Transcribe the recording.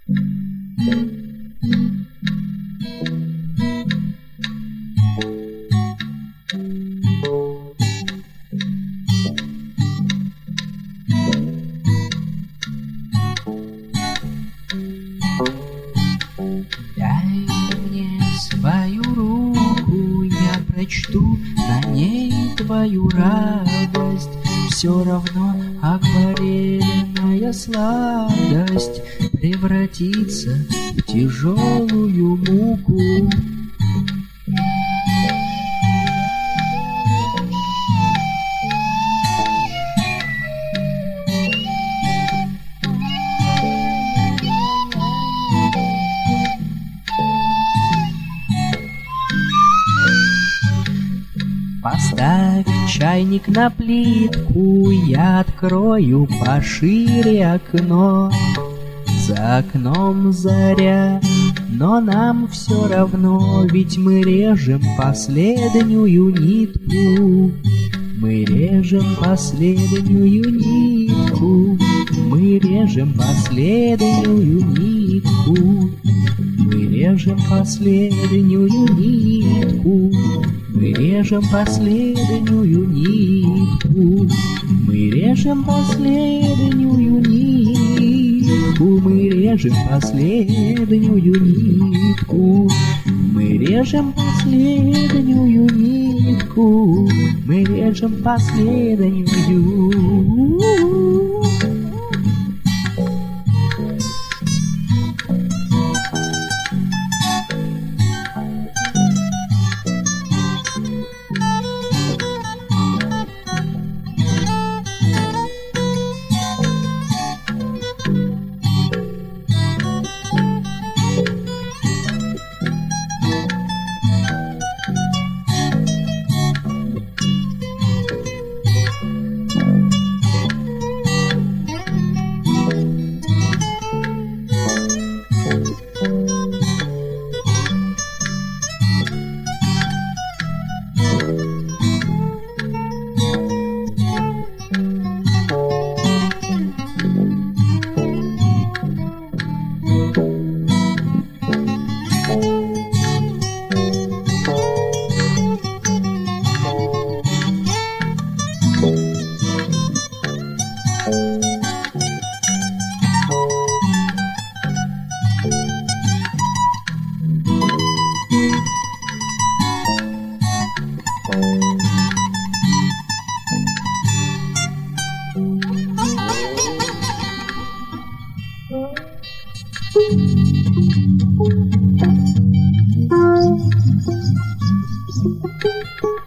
Дай мне свою руку, я прочту на ней твою радость. Все равно акварельная сладость превратится в тяжелую муку. Поставь чайник на плитку, я открою пошире окно. За окном заря, но нам все равно, ведь мы режем последнюю нитку. Мы режем последнюю нитку, мы режем последнюю нитку. Мы режем последнюю нитку, мы режем последнюю нитку. Мы режем последнюю нитку, мы режем последнюю нитку. Мы режем последнюю нитку, мы режем последнюю. Thank you.